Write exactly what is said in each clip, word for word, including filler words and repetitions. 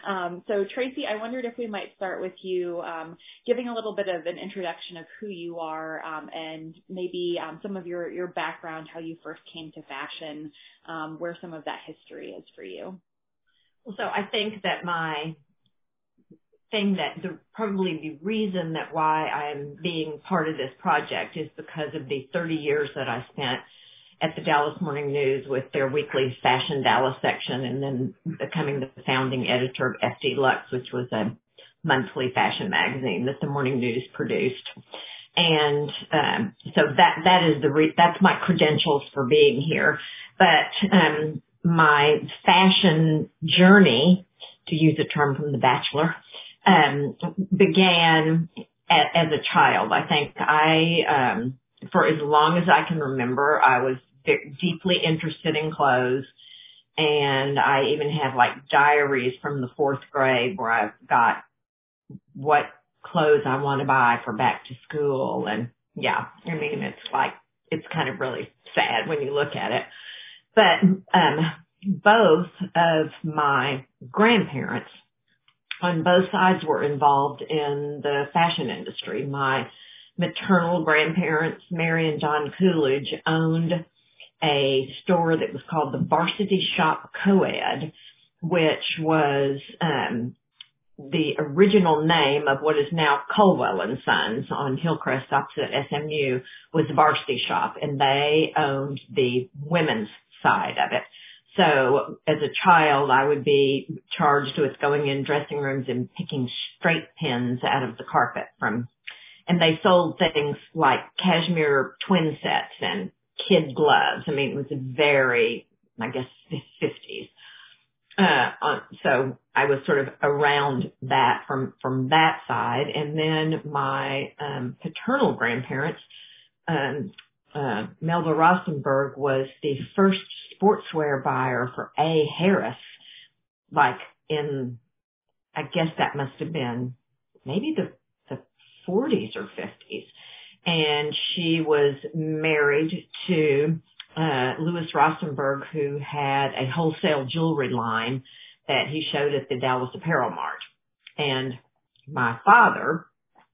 Um, so Tracy, I wondered if we might start with you um, giving a little bit of an introduction of who you are um, and maybe um, some of your, your background, how you first came to fashion, um, where some of that history is for you. So I think that my thing that the, probably the reason that why I'm being part of this project is because of the thirty years that I spent at the Dallas Morning News with their weekly Fashion Dallas section, and then becoming the founding editor of F D Luxe, which was a monthly fashion magazine that the Morning News produced. And um, so that that is the re- that's my credentials for being here. But um, my fashion journey, to use a term from The Bachelor, um, began a- as a child. I think I, um, for as long as I can remember, I was deeply interested in clothes, and I even have like diaries from the fourth grade where I've got what clothes I want to buy for back to school. And yeah, I mean, it's like, it's kind of really sad when you look at it. But um, both of my grandparents on both sides were involved in the fashion industry. My maternal grandparents, Mary and John Coolidge, owned a store that was called the Varsity Shop Co-ed, which was um, the original name of what is now Colwell and Sons on Hillcrest opposite S M U, was Varsity Shop, and they owned the women's side of it. So as a child, I would be charged with going in dressing rooms and picking straight pins out of the carpet from, and they sold things like cashmere twin sets and kid gloves. I mean, it was a very, I guess, fifties. Uh, so I was sort of around that from, from that side. And then my, um, paternal grandparents, um, uh, Melba Rostenberg was the first sportswear buyer for A. Harris, like in, I guess that must have been maybe the, the forties or fifties. And she was married to uh, Louis Rostenberg, who had a wholesale jewelry line that he showed at the Dallas Apparel Mart. And my father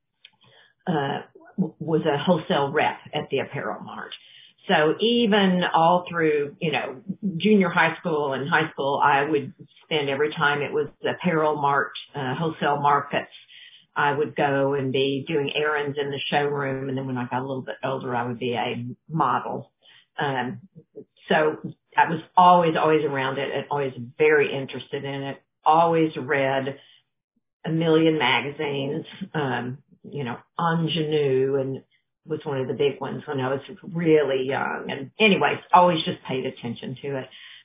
uh, w- was a wholesale rep at the Apparel Mart. So even all through, you know, junior high school and high school, I would spend every time it was the Apparel Mart, uh, wholesale markets, I would go and be doing errands in the showroom. And then when I got a little bit older, I would be a model. Um, so I was always, always around it and always very interested in it. Always read a million magazines, um, you know, Ingenue and was one of the big ones when I was really young. And anyways, always just paid attention to it.